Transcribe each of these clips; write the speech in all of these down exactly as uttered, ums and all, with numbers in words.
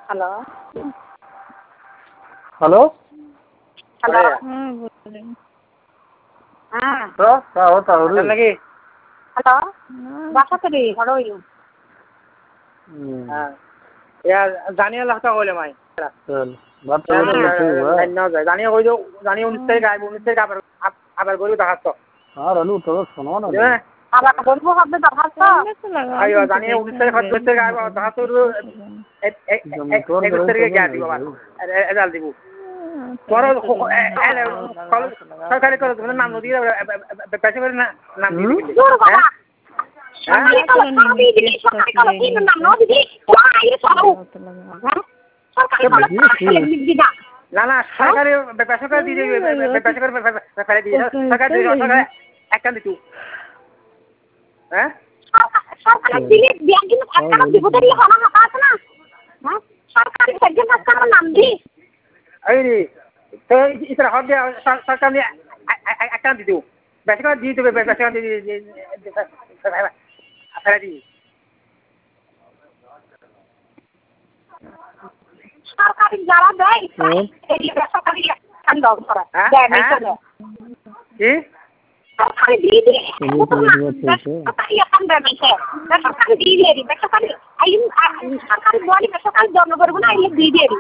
hello hello hello হ্যাঁ তো তাও তাও নাকি হ্যালো বাসা থেকে হলো ইউ হ্যাঁ ইয়া জানিয়ে লাখটা কইলে মাই চল বাত করে না যায় জানিয়ে কই দাও জানিয়ে উনিশ তারিখ আইব উনিশ তারিখ আবার আবার গরু দেখাচ্ছ আর আলু তো শোনো না আবার বলবো হবে দরখাস্ত আইও জানিয়ে উনিশ তারিখ দুই তারিখ আইব দেখাচ্ছ এক তারিখে গিয়া দিব আবার এদাল দিব বড় সরকারি করে তুমি নাম নদী পেশা করে নাম দিবি না না সরকারি বেসরকারি দিয়ে বেসরকারি ফেলে দিয়ে সরকার সরকার একটা দিতু হ্যাঁ সরকারি দিলে ব্যাংক কিন্তু টাকা দিব দিলে হনা হাতা আছে না হ্যাঁ সরকারি থেকে টাকা নাম দি এই রে তো ইতরা হবে সরকার নিয়ে একটা দিতু বেসরকারি দিয়ে দেবে বেসরকারি দিয়ে ফেলে দি সরকারি যারা দেয় এই বেসরকারি কান দাও করা দেয় না তো কি সরকারি দিয়ে দিয়ে সরকারি কান দেয় না সরকারি দিয়ে দিয়ে বেসরকারি আইন সরকারি বলি বেসরকারি জনগণ না আইলে দিয়ে দিয়ে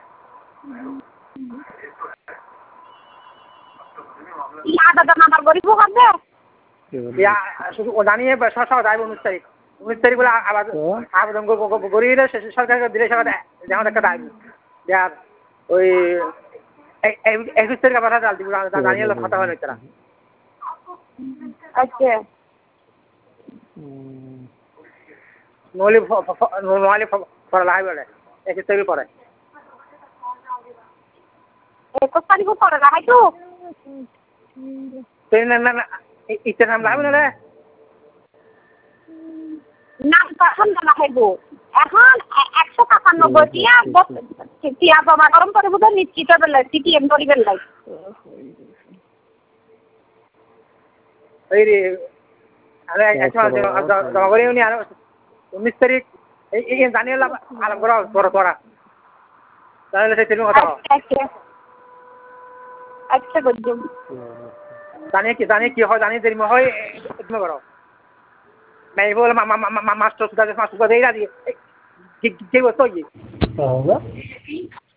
ইয়া দাদা নাম্বার গরিব হবে ইয়া শুধু জানিয়ে সরকার যাইব উনিশ তারিখ উনিশ তারিখ বলে আবার আবেদন গরিব সরকারকে দিলে সরকার যেমন একটা দাবি দেয়ার ওই একুশ তারিখ আবার ডাল দিব জানিয়ে কথা হয় না আচ্ছা নলি নলি পরে লাই বলে একুশ তারিখ পরে একুশ তারিখ পরে রাখাই তো না না না ইচ্ছা নাম লাগবে না রে নাম তখন জমা খাইব এখন একশো সাতানব্বই টিয়া টিয়া জমা গরম করে বোধ নিশ্চিত বেলায় সিটিএম করি বেলায় ওই রে আরে জমা করে উনি আর উনিশ তারিখ এই জানিয়ে আলাপ করা বড় করা তাহলে সেই তিন কথা আচ্ছা আচ্ছা বুঝলাম জানিয়ে কি জানিয়ে কি হয় জানিয়ে দেরি হয় তুমি করো मैं बोल मास्टर सुधा मास्टर सुधा दे रहा है कि कि वो तो ये